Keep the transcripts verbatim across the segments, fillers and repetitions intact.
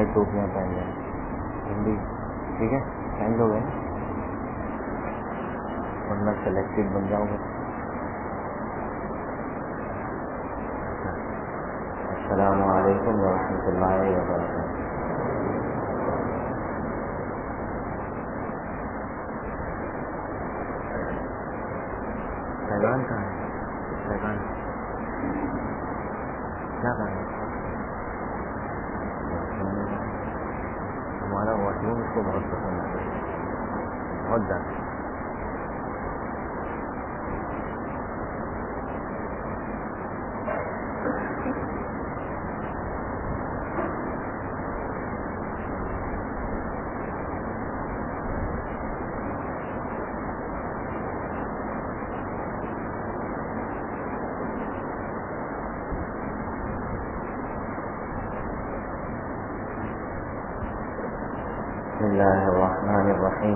بھائی ٹوپیاں پہن لیں ہندی ٹھیک ہے پہن لو گے ورنہ سلیکٹڈ بن جاؤ گے. السلام علیکم ورحمۃ اللہ وبرکاتہ. پیغام کہاں ہے؟ پیغام کیا کہا ہے؟ ہمارا واش روم اس کو بہت پسند ہے بہت زیادہ. بسم اللہ الرحمن الرحیم.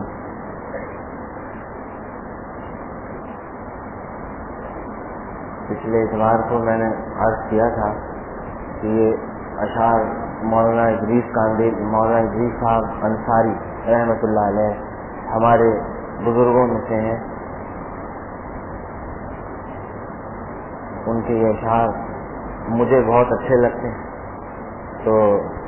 پچھلے اتوار کو میں نے عرض کیا تھا کہ یہ اشعار مولانا ادریس کاندیل مولانا ادریس صاحب انصاری رحمۃ اللہ علیہ ہمارے بزرگوں میں سے ہیں. ان کے یہ اشعار مجھے بہت اچھے لگتے ہیں تو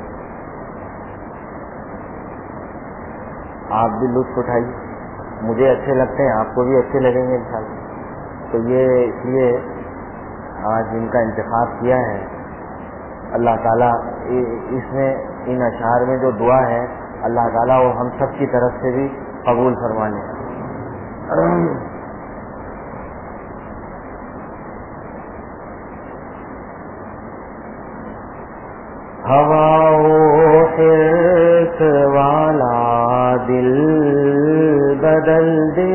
آپ بھی لطف اٹھائیے. مجھے اچھے لگتے ہیں آپ کو بھی اچھے لگیں گے انشاءاللہ. تو یہ اس لیے آج ان کا انتخاب کیا ہے. اللہ تعالیٰ اس میں ان اشعار میں جو دعا ہے اللہ تعالیٰ وہ ہم سب کی طرف سے بھی قبول فرما لے. ہوا و حرص والا دل بدل دے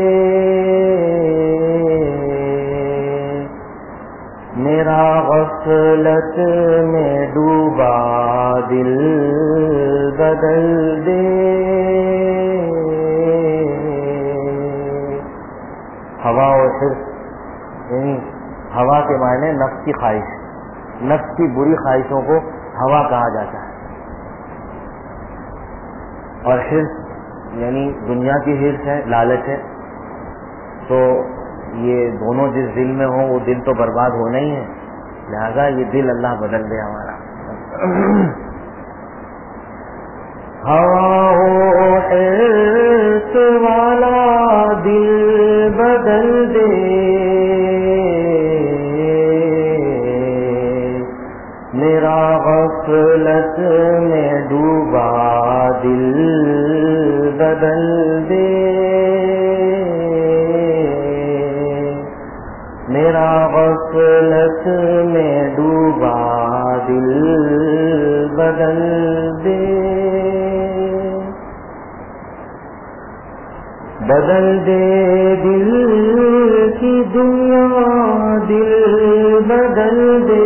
میرا غفلت میں ڈوبا دل بدل دے. ہوا و حرص یعنی ہوا کے معنی نفس کی خواہش, نفس کی بری خواہشوں کو ہوا کہا جاتا ہے. اور حرص یعنی دنیا کی حرص ہے, لالچ ہے. تو یہ دونوں جس دل میں ہوں وہ دل تو برباد ہونا ہی ہے. لہذا یہ دل اللہ بدل دے ہمارا. ہوا و حرص والا دل بدل دے میرا غفلت میں ڈوبا دل بدل دے میرا غفلت میں ڈوبا دل بدل دے. بدل دے دل کی دنیا دل بدل دے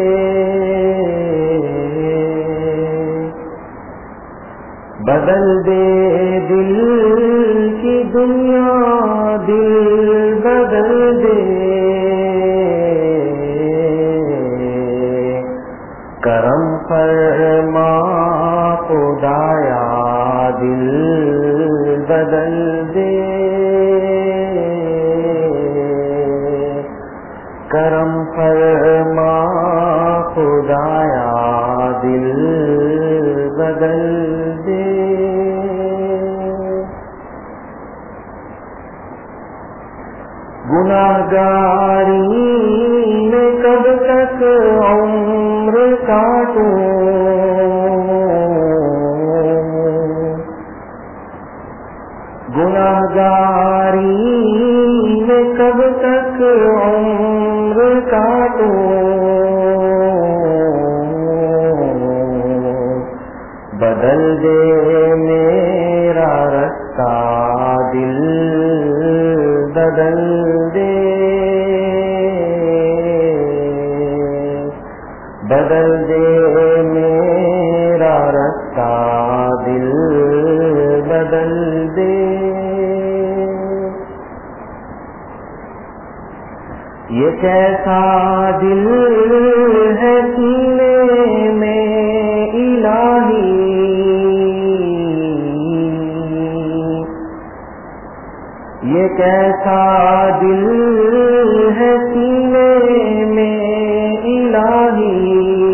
بدل دے دل کی دنیا دل بدل دے کرم فرما خدایا دل بدل دے کرم فرما خدایا دل بدل دے. گناہگاری میں کب تک عمر کاٹوں گناہگاری میں کب تک عمر کاٹوں بدل دے میرا رستہ دل بدل دے بدل دے میرا رستہ دل بدل دے. یہ کیسا دل ہے سینے میں الہی یہ کیسا دل ہے سینے میں الہی،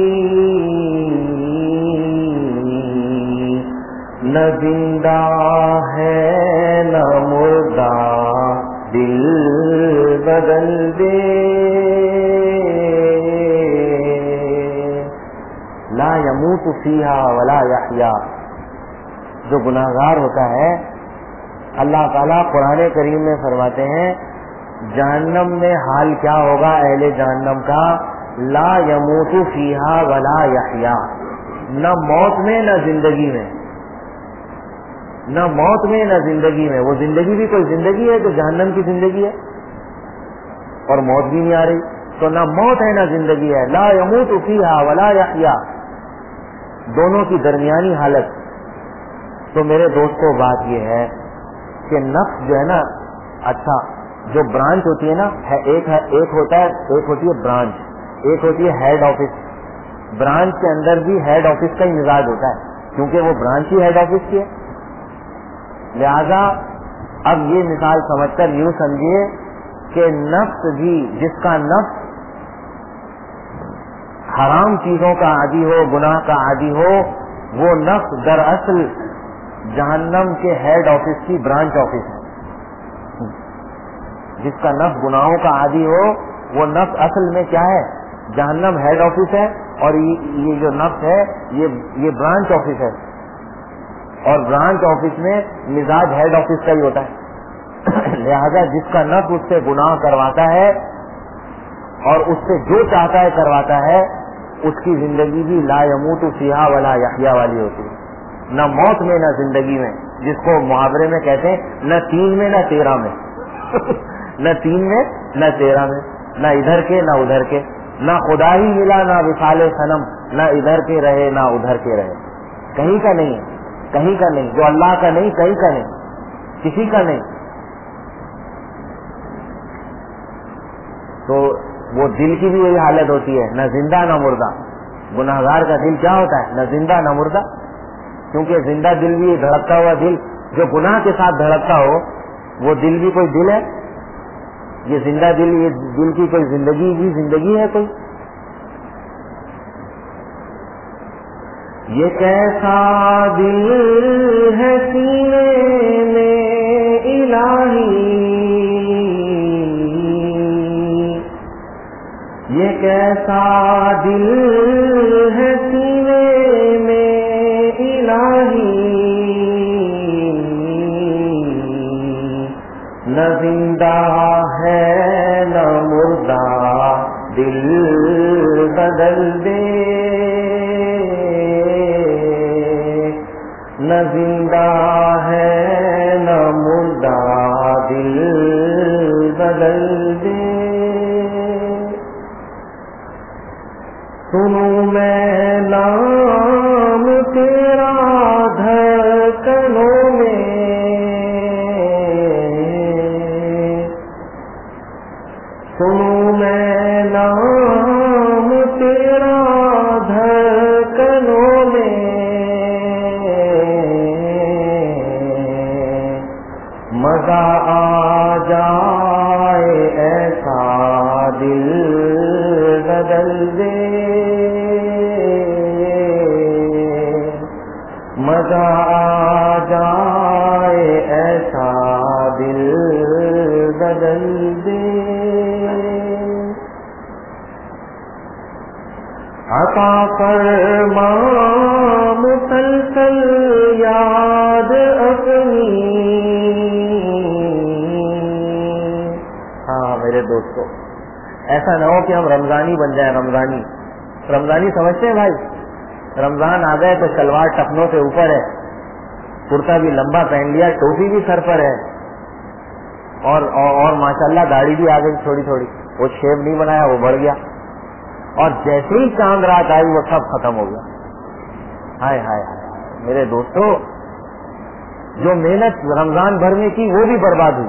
نہ زندہ ہے نہ مردہ دل بدل دے، لا یموت فیہا ولا یحیا۔ جو گناہگار ہوتا ہے اللہ تعالیٰ قرآن کریم میں فرماتے ہیں جہنم میں حال کیا ہوگا اہل جہنم کا، لا یموت فیہا ولا یحیا، نہ موت میں نہ زندگی میں، نہ موت میں نہ زندگی میں۔ وہ زندگی بھی کوئی زندگی ہے جو جہنم کی زندگی ہے، اور موت بھی نہیں آ رہی، تو نہ موت ہے نہ زندگی ہے، لا یموت فیہا ولا یحیا، دونوں کی درمیانی حالت۔ تو میرے دوستوں بات یہ ہے کہ نفس جو ہے نا، اچھا جو برانچ ہوتی ہے نا، ایک ہے ایک ہوتا ہے ایک ہوتی ہے برانچ، ایک ہوتی ہے ہیڈ آفس۔ برانچ کے اندر بھی ہیڈ آفس کا ہی مزاج ہوتا ہے، کیونکہ وہ برانچ ہی ہیڈ آفس کی ہے۔ لہذا اب یہ مثال سمجھ کر یوں سمجھیے کہ نفس بھی، جس کا نفس حرام چیزوں کا عادی ہو، گناہ کا عادی ہو، وہ نفس دراصل جہنم کے ہیڈ آفس کی برانچ آفس ہے۔ جس کا نفس گناہوں کا عادی ہو وہ نفس اصل میں کیا ہے، جہنم ہیڈ آفس ہے، اور یہ جو نفس ہے یہ یہ برانچ آفس ہے، اور برانچ آفس میں مزاج ہیڈ آفس کا ہی ہوتا ہے۔ لہذا جس کا نفس اس سے گناہ کرواتا ہے اور اس سے جو چاہتا ہے کرواتا ہے، اس کی زندگی بھی لا یموت فیہا ولا یحیا والی ہوتی ہے، نہ موت میں نہ زندگی میں، جس کو محاورے میں کہتے ہیں نہ تین میں نہ تیرہ میں نہ تین میں نہ تیرہ میں، نہ ادھر کے نہ ادھر کے، نہ خدا ہی ملا نہ وصال صنم، نہ ادھر کے رہے نہ ادھر کے رہے، کہیں کا نہیں، کہیں کا نہیں، جو اللہ کا نہیں کہیں کا نہیں، کسی کا نہیں۔ تو وہ دل کی بھی یہی حالت ہوتی ہے، نہ زندہ نہ مردہ۔ گناہگار کا دل کیا ہوتا ہے، نہ زندہ نہ مردہ، کیونکہ زندہ دل بھی دھڑکتا ہوا دل جو گناہ کے ساتھ دھڑکتا ہو، وہ دل بھی کوئی دل ہے؟ یہ زندہ دل، یہ دل کی کوئی زندگی بھی زندگی ہے کوئی؟ یہ کیسا دل ہے سینے میں الہی، یہ کیسا دل ہے سینے میں الہی، نہ زندہ ہے نہ مردہ دل بدل دے، نہ زندہ ہے نہ مردہ دل بدل دے۔ سنوں میں نام تیرا دھڑکنوں میں، سنوں میں نام تیرا دھڑکنوں میں، مزہ آ جائے ایسا دل بدل دے، مزہ آ جائے ایسا دل بدل دے۔ عطا فرما مسلسل یاد اپنی، ہاں میرے دوستو ایسا نہ ہو کہ ہم رمضانی بن جائیں۔ رمضانی رمضانی سمجھتے ہیں بھائی؟ رمضان آ گئے تو شلوار ٹخنوں سے اوپر ہے، کرتا بھی لمبا پہن لیا، ٹوپی بھی سر پر ہے، اور اور ماشاءاللہ داڑھی بھی آ گئی تھوڑی تھوڑی، وہ شیو نہیں بنایا وہ بڑھ گیا، اور جیسے ہی چاند رات آئی وہ سب ختم ہو گیا۔ ہائے ہائے ہائے میرے دوستو، جو محنت رمضان بھر میں کی وہ بھی برباد ہوئی۔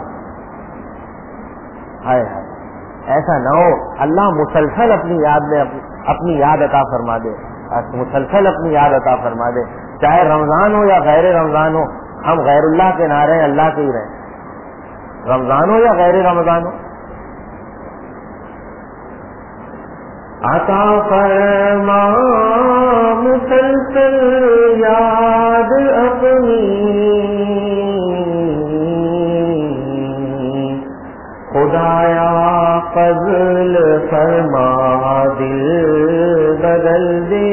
ہائے ہائے ایسا نہ ہو، اللہ مسلسل اپنی یاد میں اپنی یاد عطا فرما دے، مسلسل اپنی یاد عطا فرما دے، چاہے رمضان ہو یا غیر رمضان ہو، ہم غیر اللہ کے نہ رہیں، اللہ کے ہی رہیں۔ رمضان ہو یا غیر رمضان ہو. عطا فرما مسلسل یاد اپنی خدایا فضل فرما دل بدل دے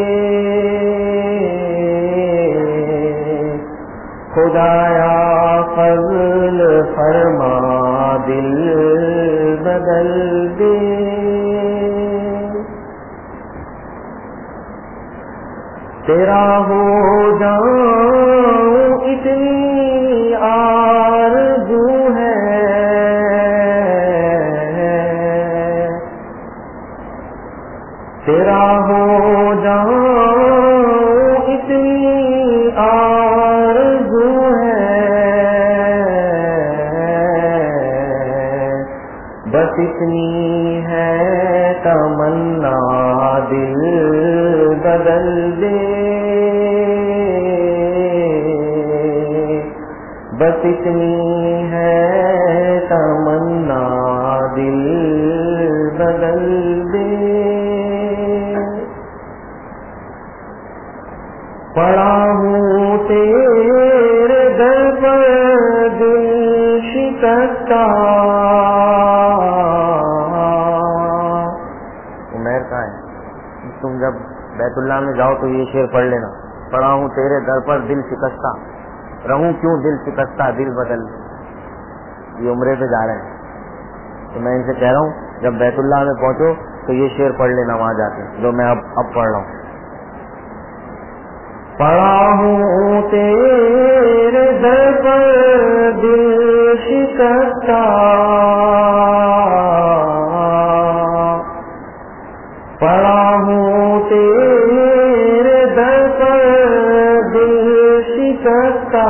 خدایا فضل فرما دل بدل دے. تیرا ہو جاؤں اتنی آرزو ہے تیرا ہو جاؤں اتنی آرزو ہے بس اتنی ہے تمنا دل بدل دے بس اتنی ہے تمنا دل بدل دے. پڑا ہوں تیرے در پر دل شکستہ عمیر کہاں ہے؟ تم جب بیت اللہ میں جاؤ تو یہ شعر پڑھ لینا. پڑا ہوں تیرے در پر دل شکستہ رہوں کیوں دل شکستہ دل بدل. یہ عمرے پہ جا رہے ہیں تو میں ان سے کہہ رہا ہوں جب بیت اللہ میں پہنچو تو یہ شعر پڑھ لینا وہاں جا کے جو میں اب اب پڑھ رہا ہوں. پڑا ہوں تیرے در پر دل شکستہ پڑا ہوں تیرے در پر دل شکستہ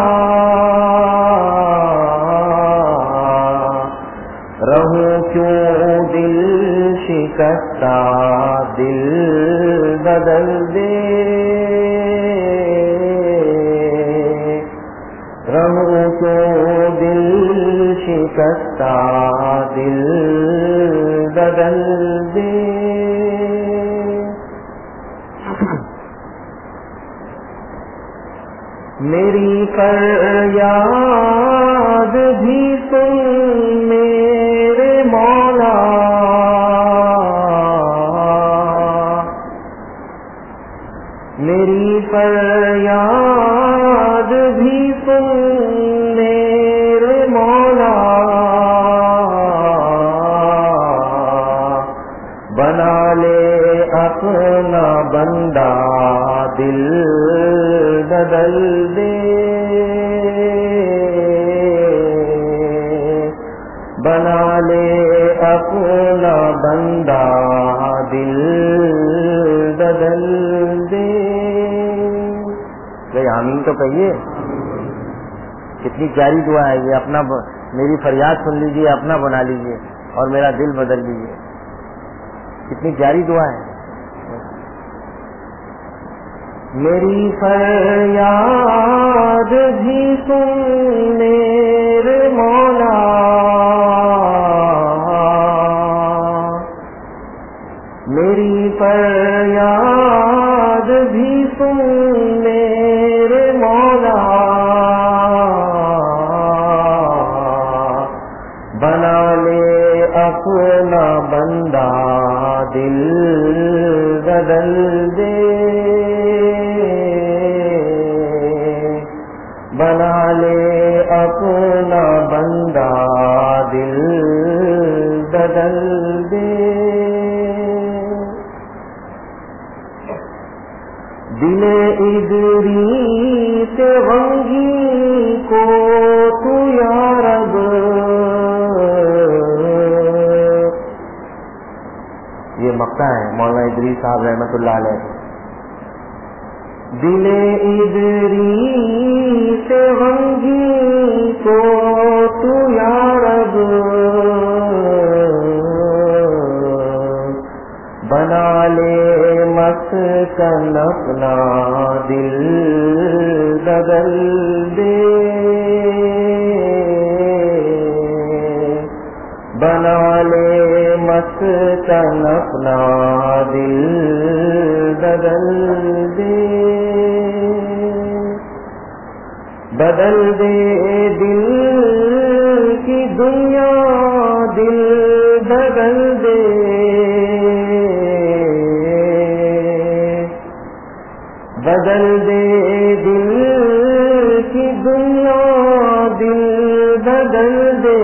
رہوں کیوں دل شکستہ دل بدل دے رہوں کیوں دل شکستہ دل بدل دے. میری فریاد بھی سن میرے مولا میری فریاد بھی سن میرے مولا بنا لے اپنا بندہ دل بدل دے بنا لے اپنا بندہ دل بدل دے. بھائی آمین تو کہیے. کتنی پیاری دعا ہے یہ. اپنا ب... میری فریاد سن لیجیے اپنا بنا لیجیے اور میرا دل بدل لیجیے. کتنی پیاری دعا ہے. میری فریاد بھی سن میرے مولا میری فریاد بھی سن میرے مولا بنا لے اپنا بندہ دل بدل دے بنا لے اپنا بندہ دل بدل دے. دل ادریس غمگی کو تو یا رب یہ مقطع ہے مولانا ادریس صاحب رحمۃ اللہ علیہ. دل ادریس غمگی کو تو یا رب بنا لے مسکن اپنا دل بدل دے بنا لے مسکن اپنا دل بدل دے بدل دے دل کی دنیا دل بدل دے بدل دے دل کی دنیا دل بدل دے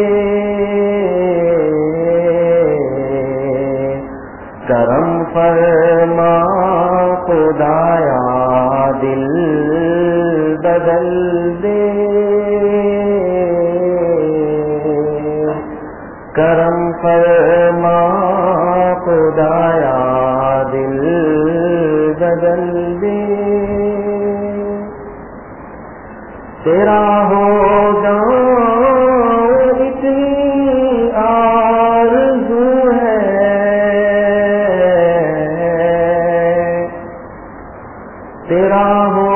کرم فرما خدایا دل بدل دے کرم فرما خدایا دل بدل دے تیرا ہو جاؤں اتنی آرزو ہے تیرا ہو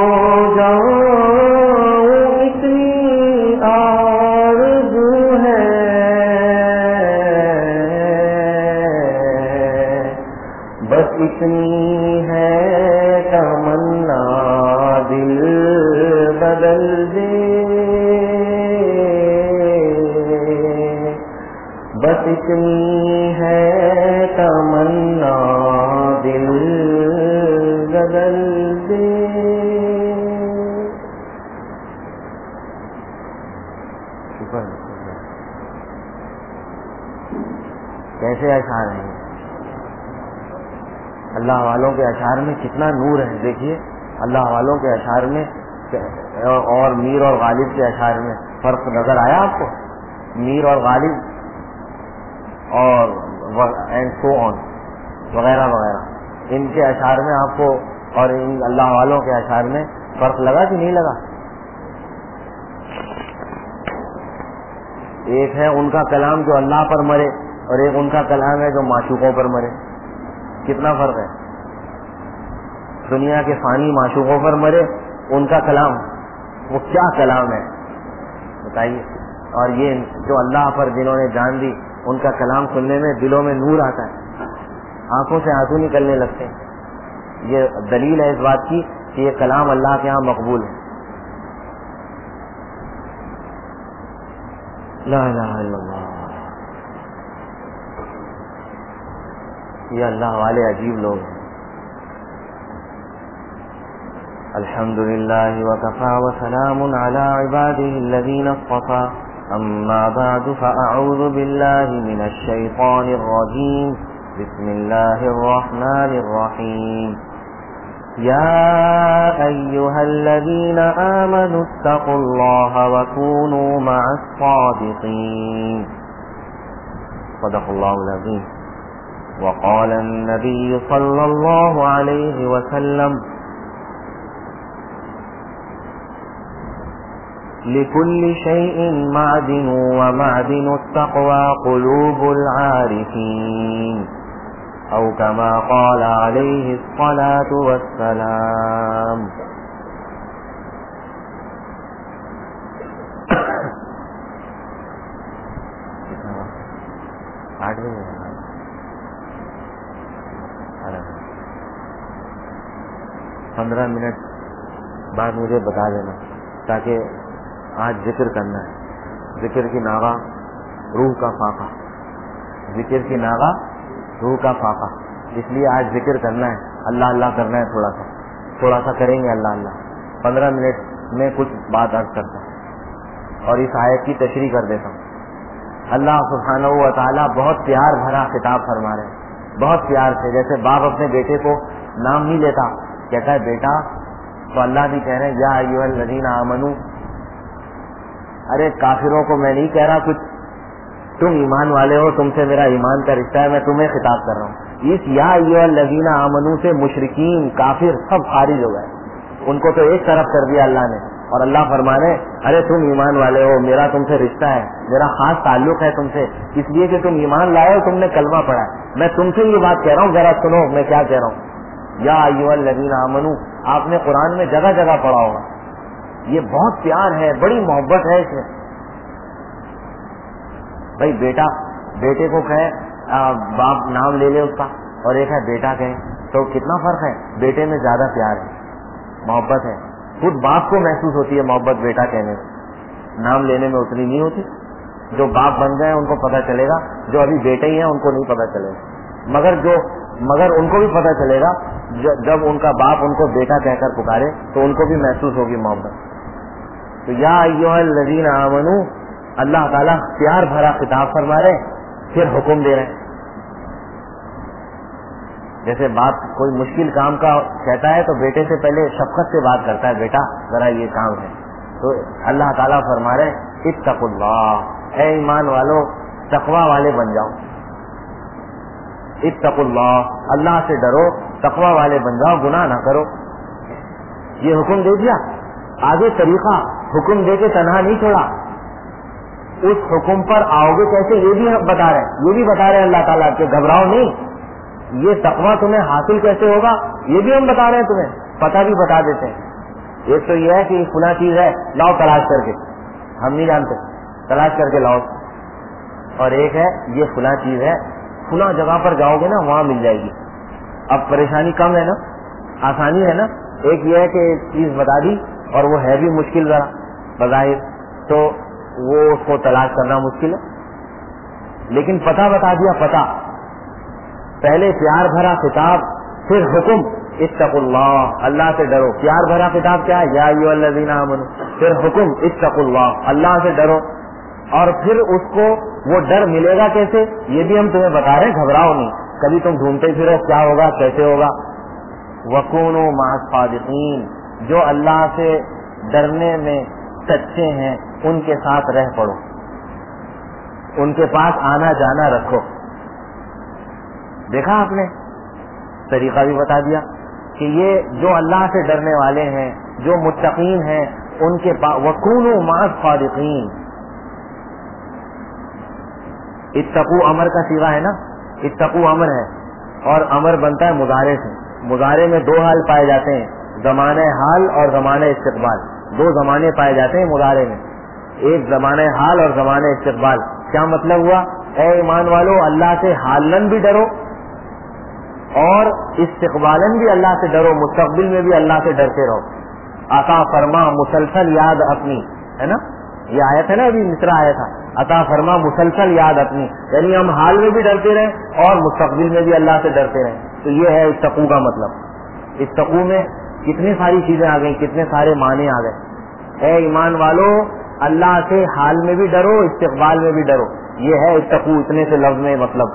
جاؤں اتنی آرزو ہے بس اتنی ہے تمنا دل بدل دے بس اتنی ہے تمنا دل بدل دے کیسے اشعار ہیں اللہ والوں کے اشعار میں کتنا نور ہے. دیکھیے اللہ والوں کے اشعار میں اور میر اور غالب کے اشعار میں فرق نظر آیا آپ کو؟ میر اور غالب اور اینڈ سو آن وغیرہ وغیرہ ان کے اشعار میں آپ کو اور ان اللہ والوں کے اشعار میں فرق لگا کہ نہیں لگا؟ ایک ہے ان کا کلام جو اللہ پر مرے اور ایک ان کا کلام ہے جو معشوقوں پر مرے. کتنا فرق ہے؟ دنیا کے فانی معشوقوں پر مرے ان کا کلام وہ کیا کلام ہے بتائیے. اور یہ جو اللہ پر جنہوں نے جان دی ان کا کلام سننے میں دلوں میں نور آتا ہے, آنکھوں سے آنسو نکلنے لگتے ہیں. یہ دلیل ہے اس بات کی کہ یہ کلام اللہ کے ہاں مقبول ہے. لا الہ الا اللہ. یہ اللہ والے عجیب لوگ ہیں. الحمد للہ وکفى وسلام علی عباده الذین اصطفى. اما بعد فاعوذ باللہ من الشیطان الرجیم. بسم اللہ الرحمن الرحیم. یا ایها الذین آمنوا اتقوا اللہ وکونوا مع الصادقین. صدق اللہ العظیم. وقال النبي صلى الله عليه وسلم لكل شيء معدن ومعدن التقوى قلوب العارفين أو كما قال عليه الصلاة والسلام. پندرہ منٹ بعد مجھے بتا دینا تاکہ آج ذکر کرنا ہے. ذکر کی ناغہ روح کا فاقہ, ذکر کی ناغہ روح کا فاقہ, اس لیے آج ذکر کرنا ہے, اللہ اللہ کرنا ہے. تھوڑا سا تھوڑا سا کریں گے اللہ اللہ. پندرہ منٹ میں کچھ بات عرض کرتا ہوں اور اس آیت کی تشریح کر دیتا ہوں. اللہ سبحانہ و تعالیٰ بہت پیار بھرا خطاب فرما رہے ہیں, بہت پیار سے. جیسے باپ اپنے بیٹے کو نام نہیں لیتا, کہتا ہے بیٹا, تو اللہ بھی کہہ رہے ہیں یا ایھا الذین آمنو. ارے کافروں کو میں نہیں کہہ رہا کچھ, تم ایمان والے ہو, تم سے میرا ایمان کا رشتہ ہے, میں تمہیں خطاب کر رہا ہوں. اس یا ایھا الذین آمنو سے مشرکین کافر سب خارج ہو گئے, ان کو تو ایک طرف کر دیا اللہ نے. اور اللہ فرمانے ارے تم ایمان والے ہو, میرا تم سے رشتہ ہے, میرا خاص تعلق ہے تم سے, اس لیے کہ تم ایمان لائے ہو, تم نے کلمہ پڑھا ہے. میں تم سے یہ بات کہہ رہا ہوں, ذرا سنو میں کیا کہہ رہا ہوں. یا ایھا الذین آمنو آپ نے قرآن میں جگہ جگہ پڑھا ہوگا. یہ بہت پیار ہے, بڑی محبت ہے اس میں. بھائی بیٹا بیٹے کو کہے باپ نام لے لے اس کا، اور ایک ہے بیٹا کہے، تو کتنا فرق ہے؟ بیٹے میں زیادہ پیار ہے، محبت ہے، خود باپ کو محسوس ہوتی ہے محبت بیٹا کہنے میں، نام لینے میں اتنی نہیں ہوتی۔ جو باپ بن گئے ان کو پتہ چلے گا، جو ابھی بیٹے ہی ہیں ان کو نہیں پتہ چلے گا، مگر جو مگر ان کو بھی پتہ چلے گا جب ان کا باپ ان کو بیٹا کہہ کر پکارے تو ان کو بھی محسوس ہوگی محبت۔ تو یا ایھا الذین آمنو، اللہ تعالیٰ پیار بھرا خطاب فرما رہے، پھر حکم دے رہے ہیں۔ جیسے باپ کوئی مشکل کام کا کہتا ہے تو بیٹے سے پہلے شفقت سے بات کرتا ہے، بیٹا ذرا یہ کام ہے، تو اللہ تعالیٰ فرما رہے اتقوا اللہ، اے ایمان والو تقوی والے بن جاؤ، اتقوا اللہ، اللہ سے ڈرو، تقوی والے بن جاؤ، گناہ نہ کرو۔ یہ حکم دے دیا، آگے طریقہ حکم دے کے تنہا نہیں چھوڑا، اس حکم پر آؤ گے کیسے یہ بھی بتا رہے ہیں، یہ بھی بتا رہے ہیں اللہ تعالیٰ کہ گھبراؤ نہیں، یہ تقویٰ تمہیں حاصل کیسے ہوگا یہ بھی ہم بتا رہے ہیں، تمہیں پتہ بھی بتا دیتے ہیں۔ ایک تو یہ ہے کہ فلاں چیز ہے، لاؤ تلاش کر کے، ہم نہیں جانتے، تلاش کر کے لاؤ، اور ایک ہے یہ فلاں چیز ہے، فلاں جگہ پر جاؤ گے نا وہاں مل جائے گی۔ اب پریشانی کم ہے نا، آسانی ہے نا۔ ایک یہ ہے کہ چیز بتا دی اور وہ ہے بھی مشکل ذرا بظاہر، تو وہ اس کو تلاش کرنا مشکل ہے، لیکن پتہ بتا دیا، پتہ پہلے پیار بھرا خطاب، پھر حکم اتقوا اللہ، اللہ سے ڈرو۔ پیار بھرا خطاب کیا ہے؟ یا ایھا الذین آمنوا، پھر حکم اتقوا اللہ، اللہ سے ڈرو، اور پھر اس کو وہ ڈر ملے گا کیسے یہ بھی ہم تمہیں بتا رہے ہیں، گھبراؤ نہیں، کبھی تم ڈھونڈتے پھرو کیا ہوگا کیسے ہوگا۔ وَكُونُوا مَعَ الصَّادِقِينَ، جو اللہ سے ڈرنے میں سچے ہیں ان کے ساتھ رہ پڑو، ان کے پاس آنا جانا رکھو۔ دیکھا آپ نے، طریقہ بھی بتا دیا کہ یہ جو اللہ سے ڈرنے والے ہیں، جو متقین ہیں، ان کے پاس وَكُونُوا مَعَ الصَّادِقِينَ۔ اتقوا امر کا صیغہ ہے نا، اتقوا امر ہے، اور امر بنتا ہے مضارع سے۔ مضارع میں دو حال پائے جاتے ہیں، زمانہ حال اور زمانہ استقبال، دو زمانے پائے جاتے ہیں مضارع میں، ایک زمانہ حال اور زمانہ استقبال۔ کیا مطلب ہوا؟ اے ایمان والو اللہ سے حالن بھی ڈرو اور استقبالن بھی اللہ سے ڈرو، مستقبل میں بھی اللہ سے ڈرتے رہو۔ عطا فرما مسلسل یاد اپنی، ہے نا، یہ آیت ہے نا، ابھی مصرع آیا تھا، عطا فرما مسلسل یاد اپنی، یعنی ہم حال میں بھی ڈرتے رہیں اور مستقبل میں بھی اللہ سے ڈرتے رہیں۔ تو یہ ہے اتقوا کا مطلب۔ اتقوا میں کتنی ساری چیزیں آ گئی، کتنے سارے معنی آ گئے۔ اے ایمان والو اللہ سے حال میں بھی ڈرو، استقبال میں بھی ڈرو، یہ ہے اتقوا، اتنے سے لفظ میں مطلب۔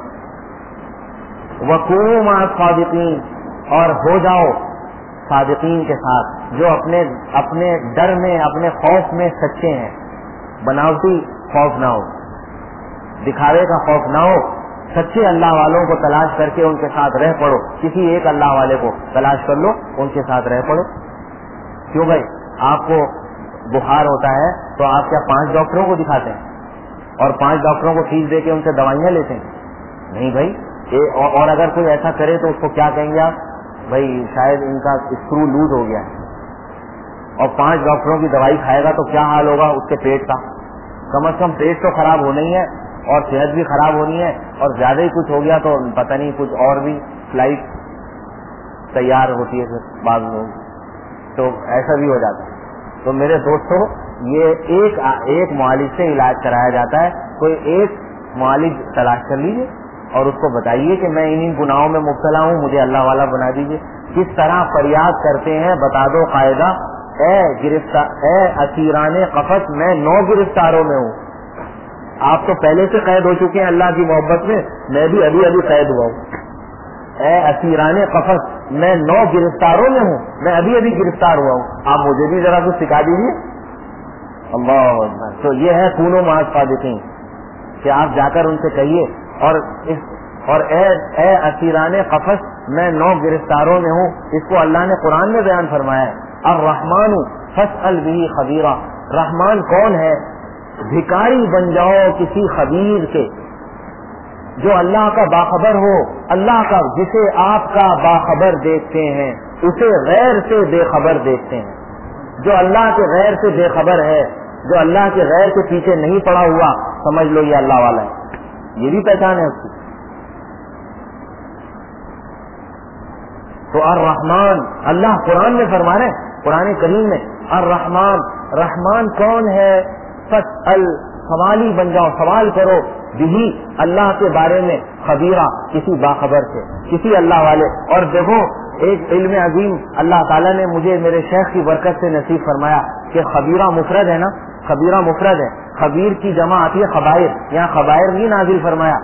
وَكُونُوا مَعَ الصَّادِقِينَ، اور ہو جاؤ صادقین کے ساتھ، جو اپنے اپنے ڈر میں، اپنے خوف میں سچے ہیں، بناوٹی خوف نہ ہو، دکھاوے کا خوف نہ ہو، سچے اللہ والوں کو تلاش کر کے ان کے ساتھ رہ پڑو، کسی ایک اللہ والے کو تلاش کر لو، ان کے ساتھ رہ پڑو۔ کیوں بھائی، آپ کو بخار ہوتا ہے تو آپ کیا پانچ ڈاکٹروں کو دکھاتے ہیں اور پانچ ڈاکٹروں کو فیس دے کے ان سے دوائیاں لیتے ہیں؟ نہیں بھائی، اور اگر کوئی ایسا کرے تو اس کو کیا کہیں گے آپ؟ بھائی شاید ان کا اسکرو لوز ہو گیا ہے، اور پانچ ڈاکٹروں کی دوائی کھائے گا تو کیا حال ہوگا اس کے پیٹ کا؟ کم از کم پیٹ تو خراب ہونا ہی ہے اور صحت بھی خراب ہونی ہے، اور زیادہ ہی کچھ ہو گیا تو پتہ نہیں کچھ اور بھی فلائٹ تیار ہوتی ہے پھر بعض لوگ، تو ایسا بھی ہو جاتا ہے۔ تو میرے دوستوں، یہ ایک ایک معالج سے علاج کرایا جاتا ہے، کوئی ایک معالج تلاش کر لیجیے اور اس کو بتائیے کہ میں انہیں گناہوں میں مبتلا ہوں، مجھے اللہ والا بنا دیجیے۔ کس طرح فریاد کرتے ہیں بتا دو قاعدہ، اے گرفتار اے اسیران قفس، میں نو گرفتاروں میں ہوں۔ آپ تو پہلے سے قید ہو چکے ہیں اللہ کی محبت میں، میں بھی ابھی ابھی قید ہوا ہوں۔ اے اسیران قفس، میں نو گرفتاروں میں ہوں، میں ابھی ابھی گرفتار ہوا ہوں، آپ مجھے بھی ذرا کچھ سکھا دیجیے۔ اللہ اکبر۔ تو یہ ہے کونوا مع الصادقین، کہ آپ جا کر ان سے کہیے، اور اس اور اے اے اسیران قفس، میں نو گرفتاروں میں ہوں۔ اس کو اللہ نے قرآن میں بیان فرمایا ہے، الرحمن فاسأل به خبیرا، رحمان کون ہے؟ بھکاری بن جاؤ کسی خبیر کے، جو اللہ کا باخبر ہو، اللہ کا جسے آپ کا باخبر دیکھتے ہیں اسے غیر سے بے خبر دیکھتے ہیں۔ جو اللہ کے غیر سے بے خبر ہے، جو اللہ کے غیر کے پیچھے نہیں پڑا ہوا، سمجھ لو یہ اللہ والا ہے۔ یہ بھی پہچان ہے اس کی. تو الرحمن اللہ قرآن میں فرما رہے ہیں, قرآن کریم میں الرحمن, رحمان کون ہے؟ فاسأل, سوالی بن جاؤ, سوال کرو, بھی اللہ کے بارے میں, خبیرہ کسی باخبر سے, کسی اللہ والے. اور دیکھو ایک علم عظیم اللہ تعالیٰ نے مجھے میرے شیخ کی برکت سے نصیب فرمایا کہ خبیرہ مفرد ہے نا, خبیرہ مفرد ہے, خبیر کی جمع آتی ہے خبائر, یہاں خبائر نہیں نازل فرمایا,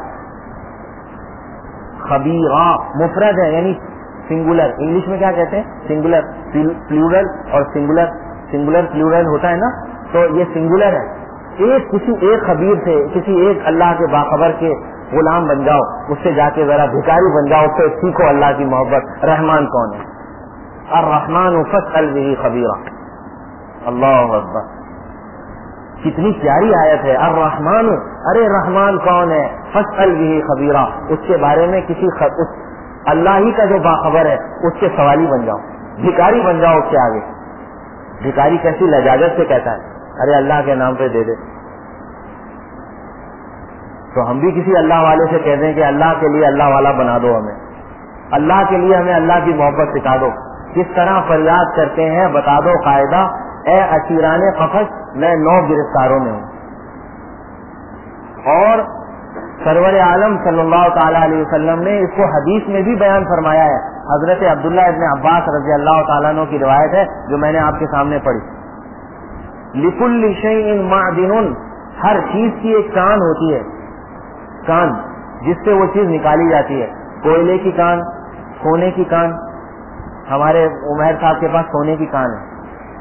خبیرہ مفرد ہے یعنی سنگولر. انگلش میں کیا کہتے ہیں؟ سنگولر, پلورل اور سنگولر, سنگولر پلورل ہوتا ہے نا, تو یہ سنگولر ہے. ایک کسی ایک خبیر سے, کسی ایک اللہ کے باخبر کے غلام بن جاؤ, اس سے جا کے ذرا بھکاری بن جاؤ, اس سے سیکھو اللہ کی محبت. رحمان کون ہے؟ الرحمن فاسأل به خبیرہ. اللہ اکبر, کتنی پیاری آیت ہے. الرحمن, ارے رحمان کون ہے؟ فاسأل به خبیرہ, اس کے بارے میں کسی خ... اس اللہ ہی کا جو باخبر ہے اس کے سوالی بن جاؤ, بھکاری بن جاؤ اس کے آگے. بھکاری کیسی لجاجت سے کہتا ہے, ارے اللہ کے نام پہ دے دے. تو ہم بھی کسی اللہ والے سے کہہ دیں کہ اللہ کے لیے اللہ والا بنا دو ہمیں, اللہ کے لیے ہمیں اللہ کی محبت سکھا دو. کس طرح فریاد کرتے ہیں بتا دو قاعدہ, اے اسیران قفس میں نو گرفتاروں میں ہوں. اور سرور عالم صلی اللہ تعالی علیہ وسلم نے اس کو حدیث میں بھی بیان فرمایا ہے. حضرت عبداللہ ابن عباس رضی اللہ تعالیٰ عنہ کی روایت ہے جو میں نے آپ کے سامنے پڑھی. لِكُلِّ شَيْءٍ مَعْدِنٌ, ہر چیز کی ایک کان ہوتی ہے, کان جس سے وہ چیز نکالی جاتی ہے. کوئلے کی کان, سونے کی کان. ہمارے عمیر صاحب کے پاس سونے کی کان ہے,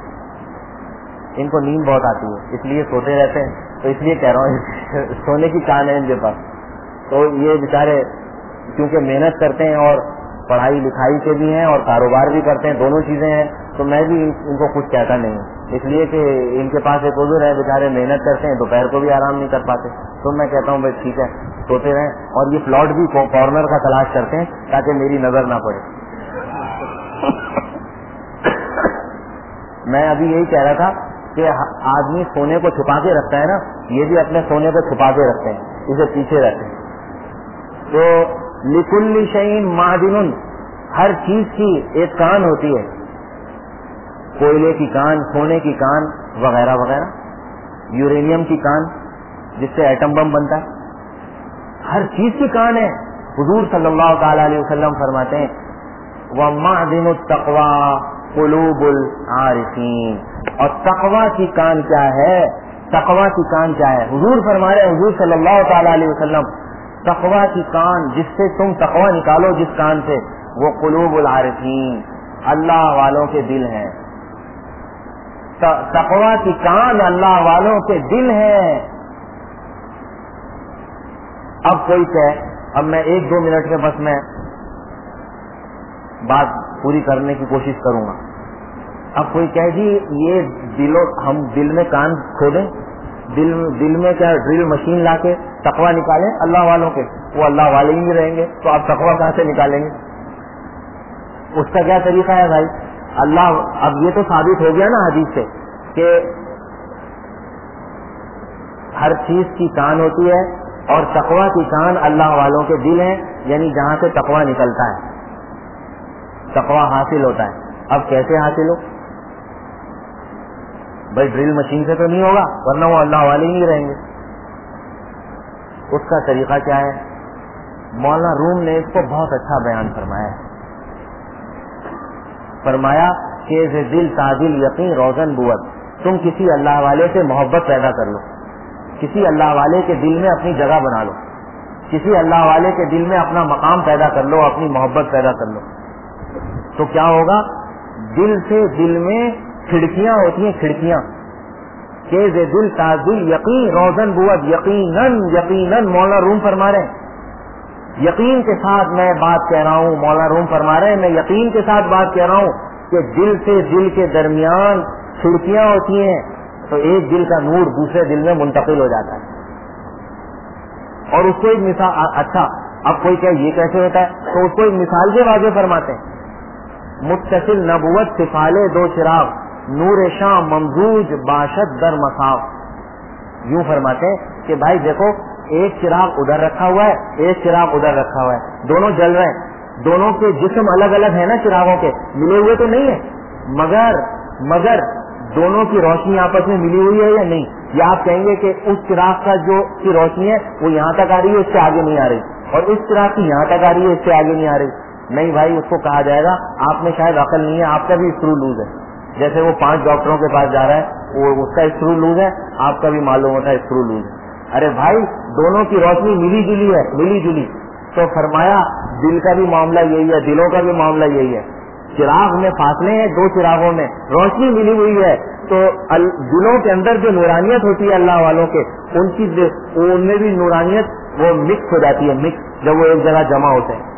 ان کو نیند بہت آتی ہے اس لیے سوتے رہتے ہیں, تو اس لیے کہہ رہا ہوں سونے کی کان ہے ان کے پاس. تو یہ بیچارے کیونکہ محنت کرتے ہیں اور پڑھائی لکھائی کے بھی ہیں اور کاروبار بھی کرتے ہیں, دونوں چیزیں ہیں, تو میں بھی ان کو کچھ کہتا نہیں, اس لیے کہ ان کے پاس ایک عذر ہے, بیچارے محنت کرتے ہیں, دوپہر کو بھی آرام نہیں کر پاتے. تو میں کہتا ہوں بھائی ٹھیک ہے سوتے رہیں, اور یہ پلاٹ بھی کارنر کا تلاش کرتے ہیں تاکہ میری نظر نہ پڑے. میں ابھی یہی کہہ رہا تھا کہ آدمی سونے کو چھپا کے رکھتا ہے نا, یہ بھی اپنے سونے کو چھپا کے رکھتے ہیں, اسے پیچھے رہتے ہیں. تو لِكُلِّ شَيْءٍ مَعْدِنٌ, ہر چیز کی ایک کان ہوتی ہے, کوئلے کی کان, سونے کی کان وغیرہ وغیرہ, یورینیم کی کان جس سے ایٹم بم بنتا ہے, ہر چیز کی کان ہے. حضور صلی اللہ تعالی علیہ وسلم فرماتے ہیں وَمَعْدِنُ التَّقْوَى قلوب العارفین, اور تقوی کی کان کیا ہے؟ تقوی کی کان کیا ہے؟ حضور فرما رہے ہیں, حضور صلی اللہ تعالی علیہ وسلم, تقوی کی کان جس سے تم تقوی نکالو, جس کان سے, وہ قلوب العارفین, اللہ والوں کے دل ہیں. تقوی کی کان اللہ والوں کے دل ہیں. اب کوئی کہ اب میں ایک دو منٹ میں بس میں بات پوری کرنے کی کوشش کروں گا. اب کوئی کہے جی یہ دلوں, ہم دل میں کان کھودیں, دل دل میں کیا ڈرل مشین لا کے تقوی نکالیں اللہ والوں کے؟ وہ اللہ والے ہی رہیں گے, تو آپ تقوی کہاں سے نکالیں گے؟ اس کا کیا طریقہ ہے بھائی؟ اللہ, اب یہ تو ثابت ہو گیا نا حدیث سے کہ ہر چیز کی کان ہوتی ہے, اور تقوی کی کان اللہ والوں کے دل ہیں, یعنی جہاں سے تقوی نکلتا ہے, تقوی حاصل ہوتا ہے. اب کیسے حاصل ہو بھائی؟ ڈرل مشین سے تو نہیں ہوگا, ورنہ وہ اللہ والے ہی نہیں رہیں گے. اس کا طریقہ کیا ہے؟ مولانا روم نے اس کو بہت اچھا بیان فرمایا ہے. فرمایا کہ دل تعدل یقین روزن بود, تم کسی اللہ والے سے محبت پیدا کر لو, کسی اللہ والے کے دل میں اپنی جگہ بنا لو, کسی اللہ والے کے دل میں اپنا مقام پیدا کر لو, اپنی محبت پیدا کر لو. تو کیا ہوگا؟ دل سے دل میں کھڑکیاں ہوتی ہیں, کھڑکیاں کہ دل تعدل یقین روزن بود, یقیناً یقیناً مولانا روم فرما رہے ہیں, یقین کے ساتھ میں بات کہہ رہا ہوں, مولانا روم فرما رہے ہیں میں یقین کے ساتھ بات کہہ رہا ہوں کہ دل سے دل کے درمیان کھڑکیاں ہوتی ہیں, تو ایک دل کا نور دوسرے دل میں منتقل ہو جاتا ہے. اور اس کو ایک مثال, اچھا اب کوئی کہ یہ کیسے ہوتا ہے, تو اس کو ایک مثال سے واضح فرماتے ہیں. متصل نبوت سفالے دو چراغ, نور شام ممزوج باشد در مساف. یوں فرماتے ہیں کہ بھائی دیکھو ایک چراغ ادھر رکھا ہوا ہے، ایک چراغ ادھر رکھا ہوا ہے، دونوں جل رہے ہیں، دونوں کے جسم الگ الگ ہیں نا چراغوں کے، ملے ہوئے تو نہیں ہے، مگر مگر دونوں کی روشنی آپس میں ملی ہوئی ہے یا نہیں؟ یا آپ کہیں گے کہ اس چراغ کا جو کی روشنی ہے وہ یہاں تک آ رہی ہے، اس سے آگے نہیں آ رہی، اور اس چراغ کی یہاں تک آ رہی ہے، اس سے آگے نہیں آ رہی؟ نہیں بھائی، اس کو کہا جائے گا آپ میں شاید عقل نہیں ہے، آپ کا بھی اسکرو لوز ہے. جیسے وہ پانچ ڈاکٹروں کے پاس جا رہا ہے، وہ اس کا اسکرو لوز ہے، آپ کا بھی معلوم ہوتا ہے اسکرو لوز ہے. ارے بھائی دونوں کی روشنی ملی جلی ہے، ملی جلی. تو فرمایا دل کا بھی معاملہ یہی ہے، دلوں کا بھی معاملہ یہی ہے. چراغ میں فاصلے ہیں، دو چراغوں میں روشنی ملی ہوئی ہے، تو دلوں کے اندر جو نورانیت ہوتی ہے اللہ والوں کے، ان کی ان میں بھی نورانیت وہ مکس ہو جاتی ہے، مکس جب وہ ایک جگہ جمع ہوتے ہیں.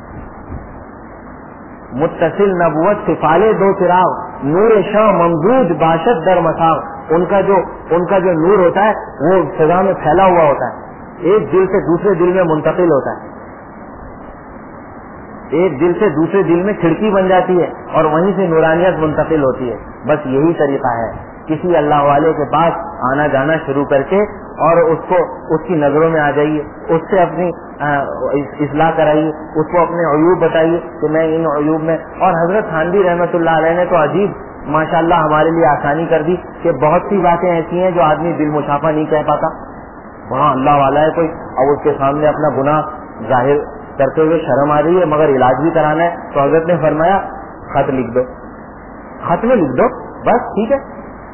متصل نبوت سفالے دو چراغ، نور شاہ ممدود باشد در مساو. ان کا جو ان کا جو نور ہوتا ہے وہ فضا میں پھیلا ہوا ہوتا ہے، ایک دل سے دوسرے دل میں منتقل ہوتا ہے، ایک دل سے دوسرے دل میں کھڑکی بن جاتی ہے اور وہیں سے نورانیت منتقل ہوتی ہے. بس یہی طریقہ ہے، کسی اللہ والے کے پاس آنا جانا شروع کر کے اور اس کو اس کی نظروں میں آ جائیے، اس سے اپنی اصلاح کرائیے، اس کو اپنے عیوب بتائیے کہ میں ان عیوب میں. اور حضرت تھانوی رحمۃ اللہ علیہ نے تو عجیب ماشاءاللہ ہمارے لیے آسانی کر دی کہ بہت سی باتیں ایسی ہیں جو آدمی دل مشافہ نہیں کہہ پاتا. وہاں اللہ والا ہے کوئی، اب اس کے سامنے اپنا گناہ ظاہر کرتے ہوئے شرم آ رہی ہے مگر علاج بھی کرانا ہے، تو حضرت نے فرمایا خط لکھ دو، خط میں لکھ دو بس ٹھیک ہے.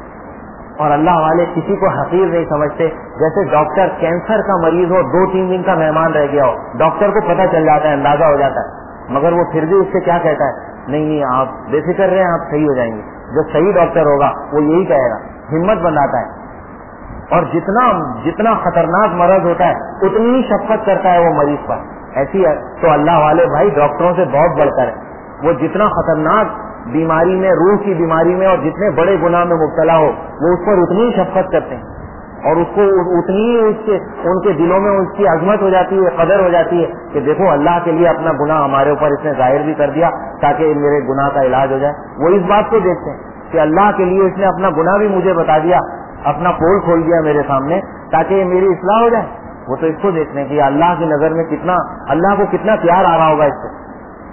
اور اللہ والے کسی کو حقیر نہیں سمجھتے. جیسے ڈاکٹر کینسر کا مریض ہو، دو تین دن کا مہمان رہ گیا ہو، ڈاکٹر کو پتہ چل جاتا ہے، اندازہ ہو جاتا ہے، مگر وہ پھر بھی اس سے کیا کہتا ہے، نہیں نہیں آپ بے فکر رہے ہیں، آپ صحیح ہو جائیں گے. جو صحیح ڈاکٹر ہوگا وہ یہی کہے گا، ہمت بناتا ہے. اور جتنا جتنا خطرناک مرض ہوتا ہے اتنی ہی شفقت کرتا ہے وہ مریض پر. ایسی ہے تو اللہ والے بھائی ڈاکٹروں سے بہت بڑھ کر ہے. وہ جتنا خطرناک بیماری میں، روح کی بیماری میں اور جتنے بڑے گناہ میں مبتلا ہو، وہ اس پر اتنی شفقت کرتے ہیں اور اس کو اتنی اس کے ان کے دلوں میں اس کی عظمت ہو جاتی ہے، قدر ہو جاتی ہے کہ دیکھو اللہ کے لیے اپنا گناہ ہمارے اوپر اس نے ظاہر بھی کر دیا تاکہ میرے گناہ کا علاج ہو جائے. وہ اس بات کو دیکھتے ہیں کہ اللہ کے لیے اس نے اپنا گناہ بھی مجھے بتا دیا، اپنا پول کھول دیا میرے سامنے تاکہ میری اصلاح ہو جائے. وہ تو اس کو دیکھنے کی اللہ کی نظر میں کتنا، اللہ کو کتنا پیار آ رہا ہوگا اس سے.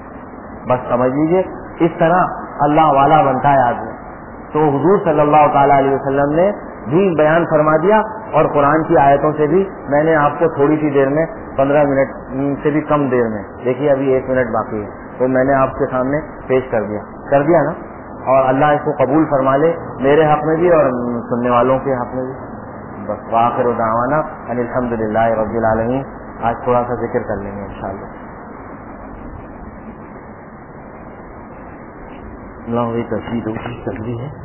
بس سمجھ لیجیے اس طرح اللہ والا بنتا ہے آدمی. تو حضور صلی اللہ تعالی علیہ وسلم نے بھی بیان فرما دیا اور قرآن کی آیتوں سے بھی میں نے آپ کو تھوڑی سی دیر میں، پندرہ منٹ سے بھی کم دیر میں، دیکھیے ابھی ایک منٹ باقی ہے، تو میں نے آپ کے سامنے پیش کر دیا کر دیا نا. اور اللہ اس کو قبول فرما لے میرے حق میں بھی اور سننے والوں کے حق میں بھی. بس وآخر دعوانا ان الحمد للہ رب العالمین. آج تھوڑا سا ذکر کر لیں گے انشاءاللہ. اللہ وہی تصویر دوسری چل رہی ہے.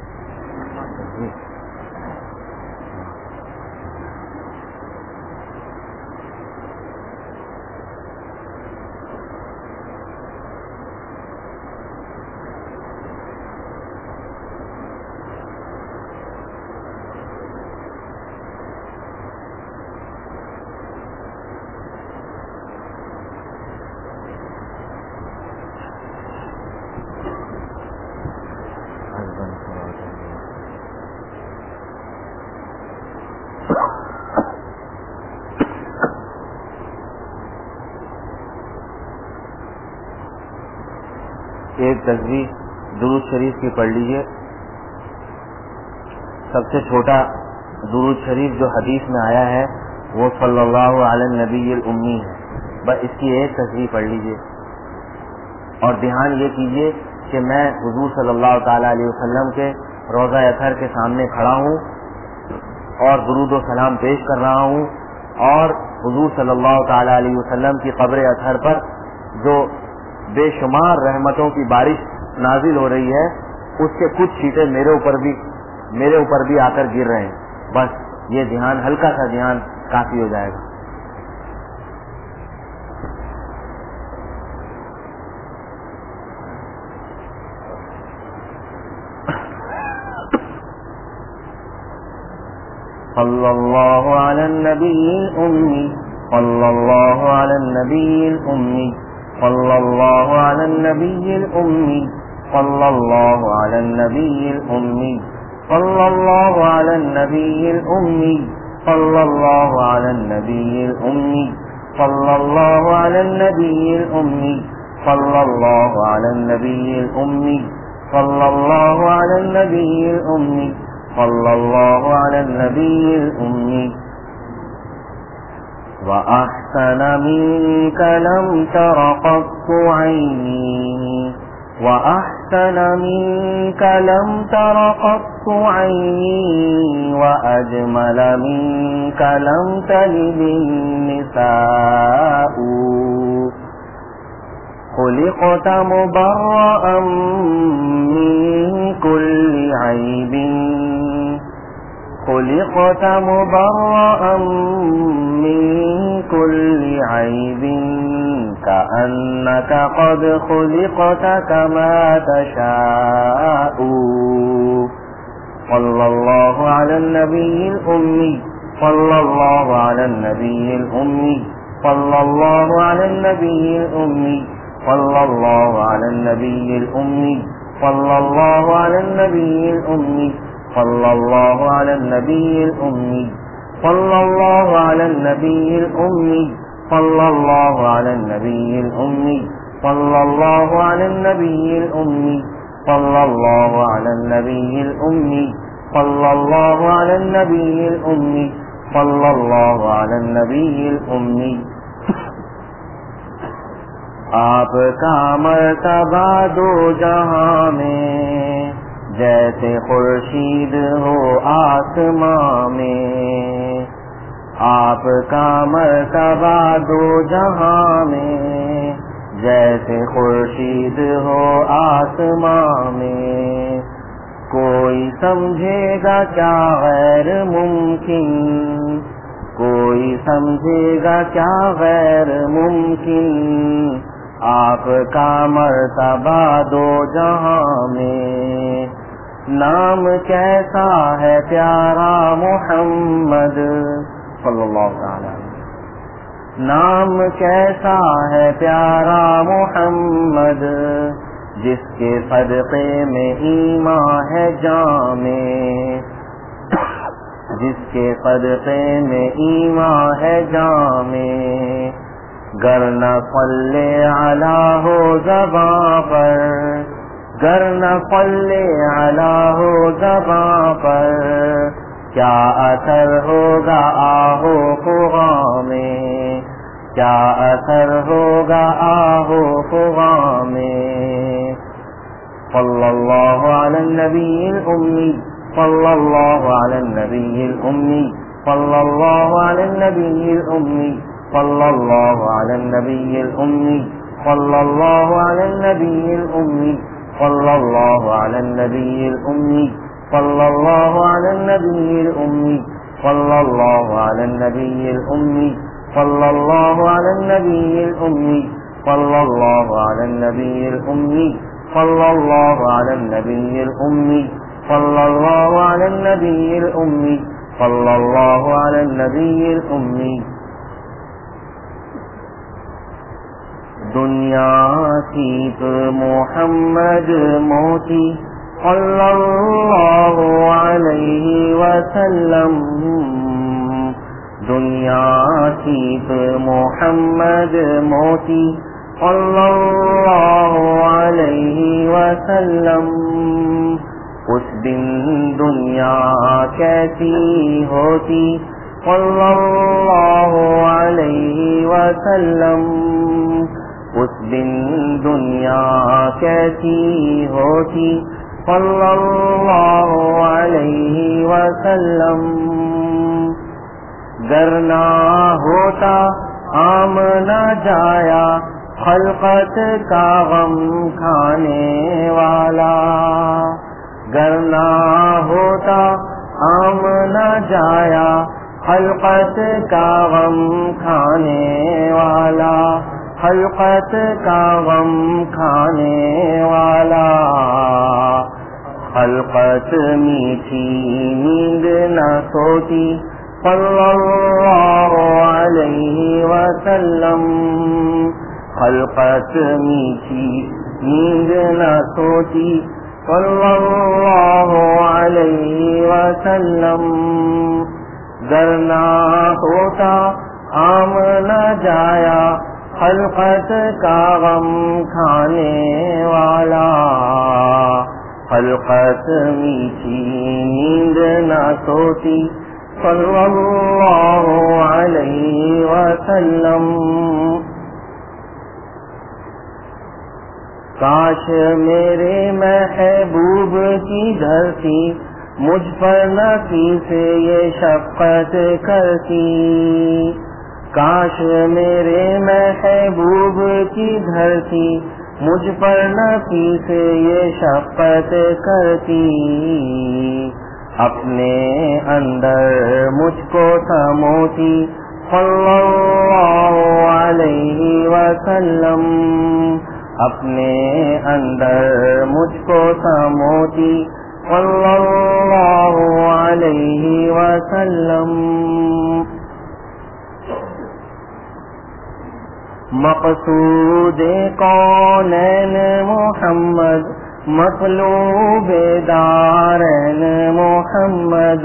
ایک تصویر درود شریف کی پڑھ لیجیے. سب سے چھوٹا درود شریف جو حدیث میں آیا ہے وہ صلی اللہ علی النبی الامی ہے. بس اس کی ایک تصویر پڑھ لیجیے اور دھیان یہ کیجیے کہ میں حضور صلی اللہ تعالی علیہ وسلم کے روضہ اطہر کے سامنے کھڑا ہوں اور درود و سلام پیش کر رہا ہوں، اور حضور صلی اللہ تعالی علیہ وسلم کی قبر اطہر پر جو بے شمار رحمتوں کی بارش نازل ہو رہی ہے اس کے کچھ چھینٹے میرے اوپر بھی میرے اوپر بھی آ کر گر رہے ہیں. بس یہ دھیان، ہلکا سا دھیان کافی ہو جائے گا. صلی اللہ علی النبی الامی، صلی اللہ علی النبی الامی، صلی اللہ علی النبی الامی، صلی اللہ علی النبی الامی، صلی اللہ علی النبی الامی، صلى الله على النبي الأمي صلى الله على النبي الأمي صلى الله على النبي الأمي صلى الله على النبي الأمي صلى الله على النبي الأمي وأحسن منك لم تر قط عيني وأحسن منك لم تر قط عيني وأجمل منك لم تلد النساء خلقت مبرأ من كل عيب خلقت مبرأ من كل عيب كأنك قد خلقت كما تشاء صلى الله على النبي الأمي صلى الله على النبي الأمي صلى الله على النبي الأمي صلى الله على النبي الأمي صلى الله على النبي الأمي صلى الله على النبي الأمي صلى الله على النبي الأمي صلى الله على النبي الأمي صلى الله على النبي الأمي صلى الله على النبي الأمي صلى الله على النبي الأمي صلى الله على النبي الأمي آپ کا مرتبہ دو جہاں میں جیسے خورشید ہو آسماں میں آپ کا مرتبہ دو جہاں میں جیسے خورشید ہو آسماں میں کوئی سمجھے گا کیا غیر ممکن کوئی سمجھے گا کیا غیر ممکن آپ کا مرتبہ دو جہاں میں نام کیسا ہے پیارا محمد صلی اللہ علیہ وسلم نام کیسا ہے پیارا محمد جس کے صدقے میں ایمان ہے جامع جس کے صدقے میں ایمان ہے جامع گر نہ صلی علی ہو زباں پر گر نہ صلی علی ہو زباں پر کیا اثر ہوگا آہو فغاں میں کیا اثر ہوگا آہو فغاں میں صلی اللہ علی النبی الامی صلی اللہ علی النبی الامی صلی اللہ علی النبی الامی صلی اللہ علی النبی الامی صلی اللہ علی النبی الامی صلی اللہ علی النبی الامی صلی اللہ علی النبی الامی صلی اللہ علی النبی الامی صلی اللہ علی النبی الامی صلی اللہ علی النبی الامی صلی اللہ علی النبی الامی صلی اللہ علی النبی الامی صلی اللہ علی النبی الامی دنیا سیپ محمد موتی صلی اللہ علیہ وسلم دنیا سیپ محمد موتی صلی اللہ علیہ وسلم اس دن دنیا کیسی ہوتی صلی اللہ علیہ وسلم اس دن دنیا کیسی ہوتی صلی اللہ علیہ وسلم گر نہ ہوتا عام نہ جایا خلقت کا غم کھانے والا گر نہ ہوتا عام نہ جایا خلقت کا غم کھانے والا خلقت کا غم کھانے والا خلقت میٹھی نیند نہ سوتی صلی اللہ علیہ وسلم خلقت میٹھی نیند نہ سوتی صلی اللہ علیہ وسلم گر نہ ہوتا عام نہ جایا خلقت کا غم کھانے والا، خلقت میٹھی نیند نہ سوتی صلی اللہ علیہ وسلم۔ کاش میرے محبوب کی دھرتی مجھ پر نبی سے یہ شفقت کرتی، کاش میرے محبوب کی دھرتی مجھ پر نبی سے یہ شفقت کرتی، اپنے اندر مجھ کو سموتی صلی اللہ علیہ وسلم، اپنے اندر مجھ کو سموتی صلی اللہ علیہ وسلم۔ مقصود کونین محمد، مطلوب دارین محمد،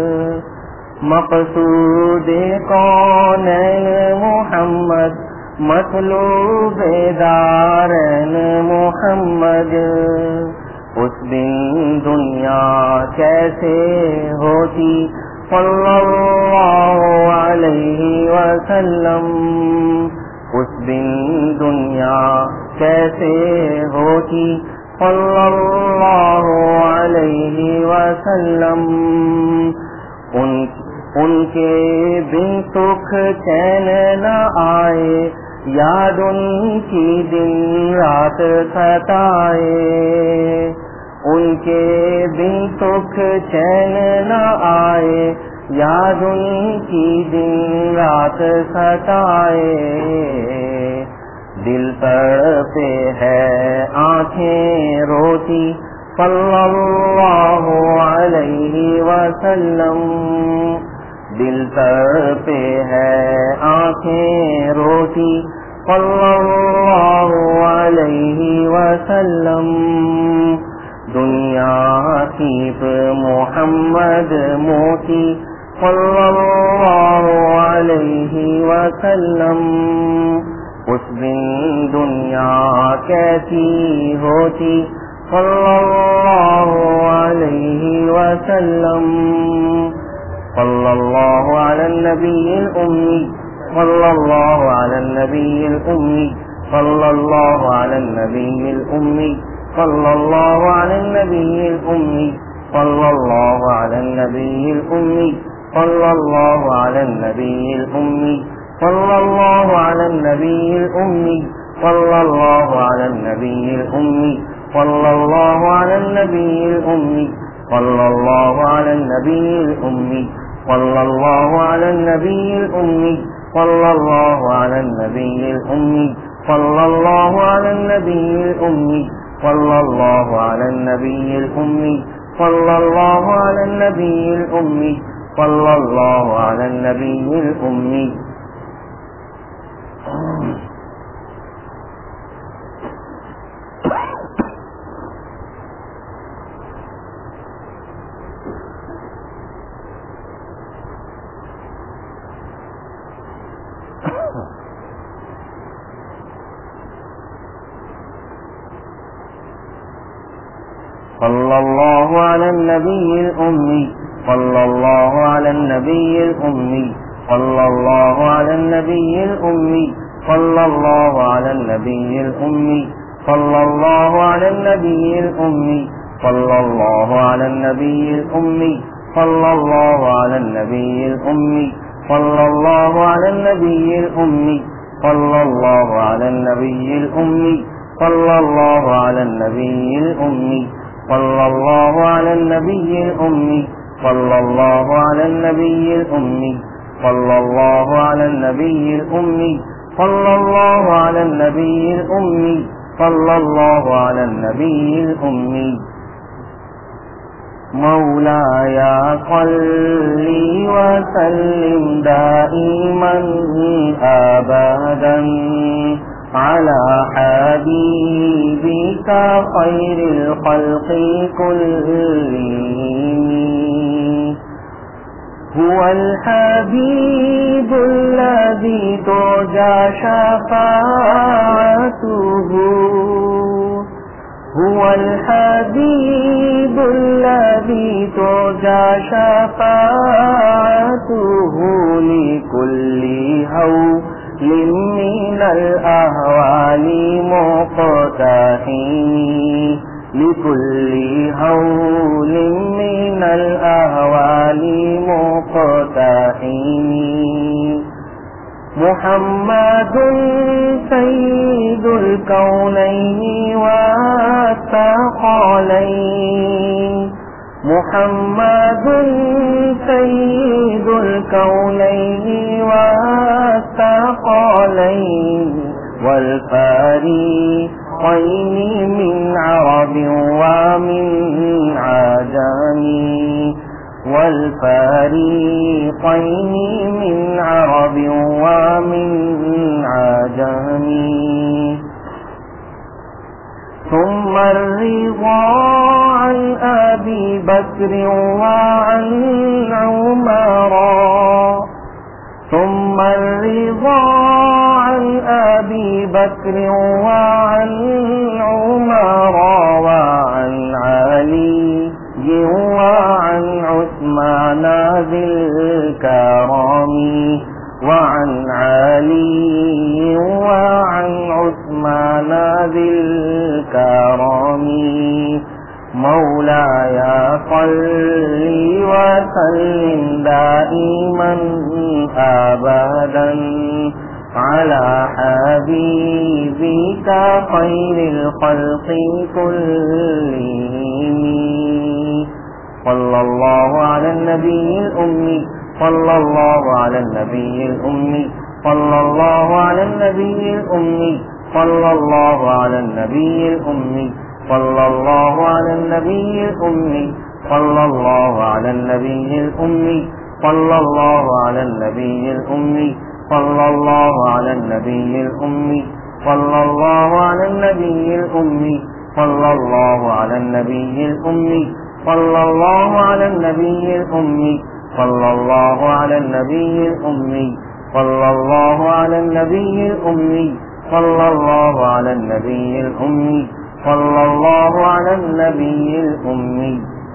مقصود کونین محمد، مطلوب دارین محمد، اس دن دنیا کیسے ہوتی صلی اللہ علیہ وسلم، اس دن دنیا کیسے ہوتی صلی اللہ علیہ وسلم، ان ان کے بن سکھ چین نہ آئے، یاد ان کی دن رات ستائے، ان کے بن سکھ چین نہ آئے، یاد ان کی دن رات ستائے، دل تڑپے ہے آنکھیں روتی صلی اللہ علیہ وسلم، دل تڑپے ہے آنکھیں روتی صلی اللہ علیہ وسلم، دنیا سیپ محمد موتی صلی اللہ علیہ وسلم، اس دن دنیا کیسی ہوتی صلی اللہ علیہ وسلم، صلی اللہ علی النبی الامی، صلی اللہ علی النبی الامی، صلی اللہ علی النبی الامی، صلی اللہ علی النبی الامی، صلی اللہ علی النبی الامی، صلی اللہ علی النبی الامی، صلی اللہ علی النبی الامی، صلی اللہ علی النبی الامی، صلی اللہ علی النبی الامی، صلی اللہ علی النبی الامی، صلی اللہ علی النبی الامی، صلی اللہ علی النبی الامی، صلی اللہ علی النبی الامی، صلی اللہ علی النبی الامی، صلی اللہ علی النبی الامی، صلی اللہ علی النبی الامی۔ صلی اللہ علی النبی الامی، صلی اللہ علی النبی الامی، صلی اللہ علی النبی الامی، صلی اللہ علی النبی الامی، صلی اللہ علی النبی الامی، صلی اللہ علی النبی الامی، صلی اللہ علی النبی الامی، صلی اللہ علی النبی الامی، صلی اللہ علی النبی الامی، صلی اللہ علی النبی الامی، صلی اللہ علی النبی الامی، صلی اللہ علی النبی الامی، صلی اللہ علی النبی الامی، صلی اللہ علی النبی الامی، صلی اللہ علی النبی الامی۔ مولاي صل وسلم دائما أبدا على حبيبك خير الخلق كلهم هو الحبيب الذي ترجى شفاعته هو الحبيب الذي ترجى شفاعته لكل هول من الأهوال مقتحم لكل هول من الأهوال مقتحم محمد سيد الكونين والثقلين محمد سيد الكونين والثقلين والفريقين من عرب ومن عجم والفريقين من عرب ومن عجم ثم الرضا عن أبي بكر وعن عمر ثم الرضا عن أبي بكر وعن عمر وعن علي وعن عثمان ذي الكرم وعن علي وعن عثمان ذي الكرم مولاي صل وسلم دائما أبدا على حبيبك خير الخلق كلهم صلى الله على النبي الأمي صلى الله على النبي الأمي صلى الله على النبي الأمي صلى الله على النبي الأمي صلى الله على النبي الأمي صلى الله على النبي الأمي صلى الله على النبي الأمي صلى الله على النبي الأمي صلى الله على النبي الأمي صلى الله على النبي الأمي صلى الله على النبي الأمي صلى الله على النبي الأمي صلى الله على النبي الأمي صلى الله على النبي الأمي صلى الله على النبي الأمي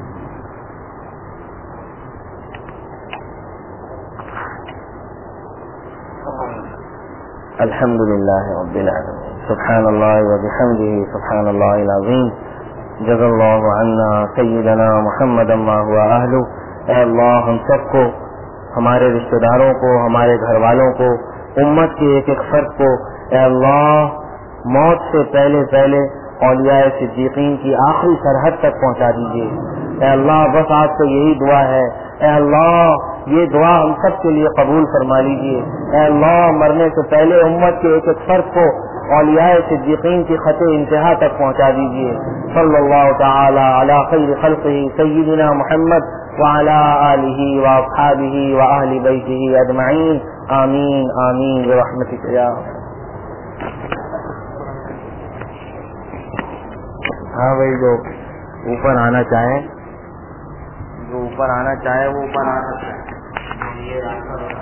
الحمد لله رب العالمين سبحان الله وبحمده سبحان الله العظيم جزا اللہ عنا سیدنا محمد ما هو اہلہ. اے اللہ ہم سب کو، ہمارے رشتہ داروں کو، ہمارے گھر والوں کو، امت کے ایک ایک فرد کو اے اللہ موت سے پہلے پہلے اولیاء صدیقین کی آخری سرحد تک پہنچا دیجیے. اے اللہ بس آپ سے یہی دعا ہے. اے اللہ یہ دعا ہم سب کے لیے قبول فرما لیجیے. اے اللہ مرنے سے پہلے امت کے ایک ایک فرد کو اولیاء صدیقین کی خط انتہا تک پہنچا دیجیے. صلی اللہ تعالی علی خیر خلقہ سیدنا محمد وعلی آلہ واصحابہ واہل بیتہ اجمعین. آمین آمین برحمتک یا. ہاں بھائی جو اوپر آنا چاہیں جو اوپر آنا چاہے وہ اوپر آ سکتے ہیں.